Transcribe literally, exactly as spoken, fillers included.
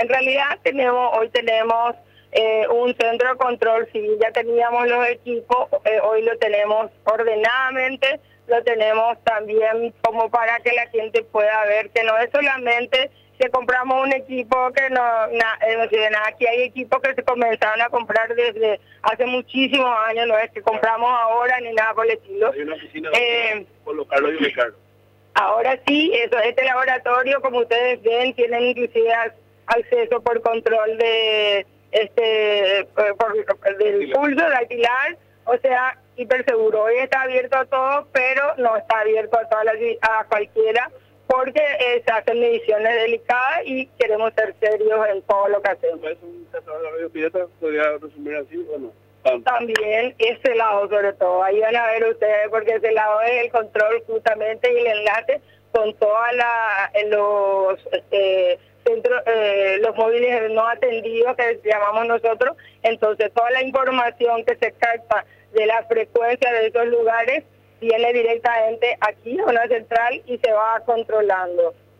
En realidad tenemos hoy tenemos eh, un centro de control civil, ya teníamos los equipos, eh, hoy lo tenemos ordenadamente, lo tenemos también como para que la gente pueda ver que no es solamente que compramos un equipo que no, na, eh, no tiene nada, aquí hay equipos que se comenzaron a comprar desde hace muchísimos años, no es que compramos ahora ni nada por el estilo. Hay una oficina eh, colocarlo y ubicarlo. Ahora sí, eso, este laboratorio, como ustedes ven, tienen inclusive acceso por control de este por, por, del pulso, de alquilar, o sea, hiperseguro. Hoy está abierto a todos, pero no está abierto a todas las, a cualquiera, porque eh, se hacen mediciones delicadas y queremos ser serios en todo lo que hacemos. ¿Es un cazador de radiopiedra? ¿Podría resumir así o no? También ese lado, sobre todo, ahí van a ver ustedes, porque ese lado es el control justamente y el enlace con todos los este, centros, eh, los móviles no atendidos que llamamos nosotros. Entonces toda la información que se capta de la frecuencia de esos lugares viene directamente aquí a una central y se va controlando.